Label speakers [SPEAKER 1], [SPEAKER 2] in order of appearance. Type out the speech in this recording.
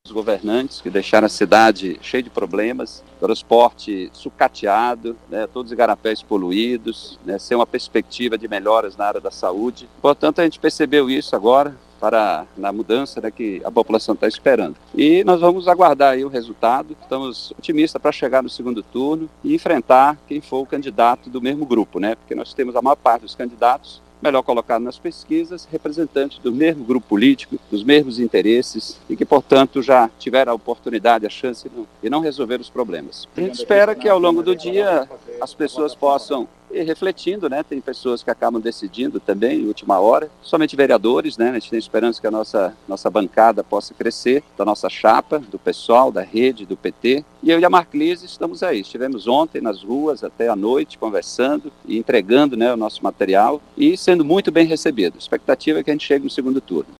[SPEAKER 1] os governantes que deixaram a cidade cheia de problemas, transporte sucateado, né, todos os igarapés poluídos, né, sem uma perspectiva de melhoras na área da saúde. Portanto, a gente percebeu isso agora, na mudança, né, que a população está esperando. E nós vamos aguardar aí o resultado. Estamos otimistas para chegar no segundo turno e enfrentar quem for o candidato do mesmo grupo, né? Porque nós temos a maior parte dos candidatos, melhor colocado nas pesquisas, representantes do mesmo grupo político, dos mesmos interesses e que, portanto, já tiveram a oportunidade, a chance de não resolver os problemas. A gente espera que ao longo do dia as pessoas possam ir refletindo, né? Tem pessoas que acabam decidindo também em última hora, somente vereadores, né? A gente tem esperança que a nossa bancada possa crescer, da nossa chapa, do pessoal, da rede, do PT. E eu e a Marclise estamos aí. Estivemos ontem nas ruas até a noite conversando e entregando, né, o nosso material e sendo muito bem recebido. A expectativa é que a gente chegue no segundo turno.